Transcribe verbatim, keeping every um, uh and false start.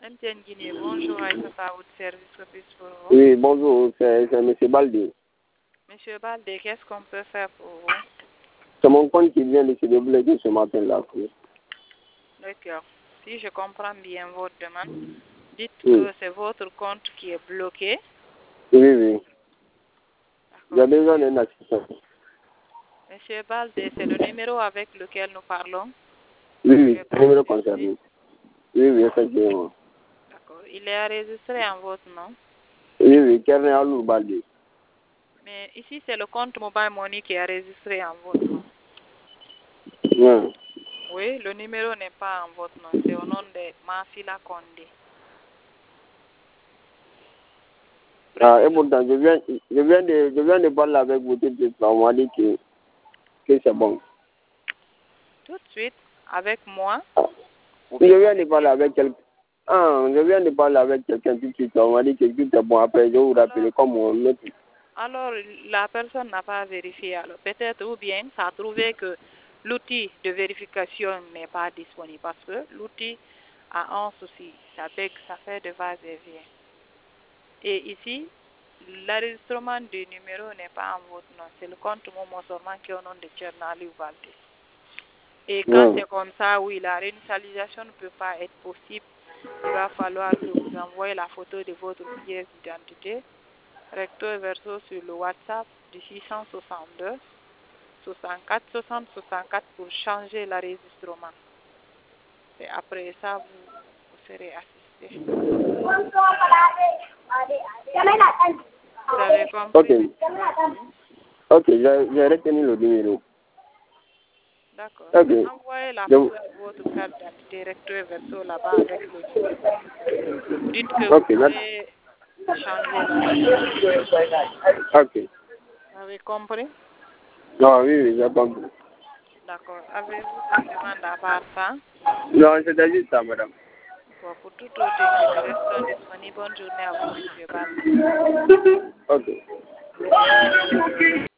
M T N Guinée, bonjour, Aïssata, votre service, que puis pour vous? Oui, bonjour, c'est M. Baldi. Monsieur Baldi, qu'est-ce qu'on peut faire pour vous? C'est mon compte qui vient de se débloquer ce matin-là. D'accord. Si je comprends bien votre demande, dites Oui. que c'est votre compte qui est bloqué. Oui, oui. J'ai D'accord. besoin d'un assistant. Monsieur Baldi, c'est le numéro avec lequel nous parlons? Oui, oui, Je c'est le numéro précise. concerné. Oui, oui, effectivement. D'accord. Il est enregistré en votre nom. Oui, oui, Kerné Alou Baldi. Mais ici, c'est le compte Mobile Money qui est enregistré en votre nom. Oui. Oui, le numéro n'est pas en votre nom. C'est au nom de Mafila Condé. Ah, et pourtant, je viens, je viens, de, je viens de parler avec vous tout de suite. On m'a dit que, que c'est bon. Tout de suite, avec moi. Ah. Ou Je bien viens de parler avec quelqu'un. Ah, je viens de parler avec quelqu'un tout de suite. On m'a dit que tout est bon. Après, je vais vous rappeler comme on le dit. Alors, la personne n'a pas vérifié. Alors, peut-être ou bien ça a trouvé que l'outil de vérification n'est pas disponible parce que l'outil a un souci. Ça fait, ça fait de va-et-vient. Et ici, l'enregistrement du numéro n'est pas en votre nom. C'est le compte Momo seulement qui est au nom de Tchernali Oubaldi. Et quand Ouais. c'est comme ça, oui, la réinitialisation ne peut pas être possible. Il va falloir que vous envoyez la photo de votre pièce d'identité recto et verso sur le WhatsApp du six cent soixante-deux soixante-quatre soixante soixante-quatre pour changer l'enregistrement. Et après ça, vous, vous serez assisté. Vous avez compris? Ok. Ok, j'ai j'ai retenu le numéro. D'accord. Ok. Envoyez la Je- photo de votre carte d'identité recto et verso là-bas avec le numéro. Vous dites que Ok, vous merci. voulez changer l'enregistrement. Ok. Vous avez compris? Non, oui, oui, j'ai compris. D'accord. Avez-vous une demande à part ça? Non, c'était juste ça, madame. Bon, pour tout autre inquiétude, restons disponibles. Bonne journée à vous, monsieur Baldi. Ok.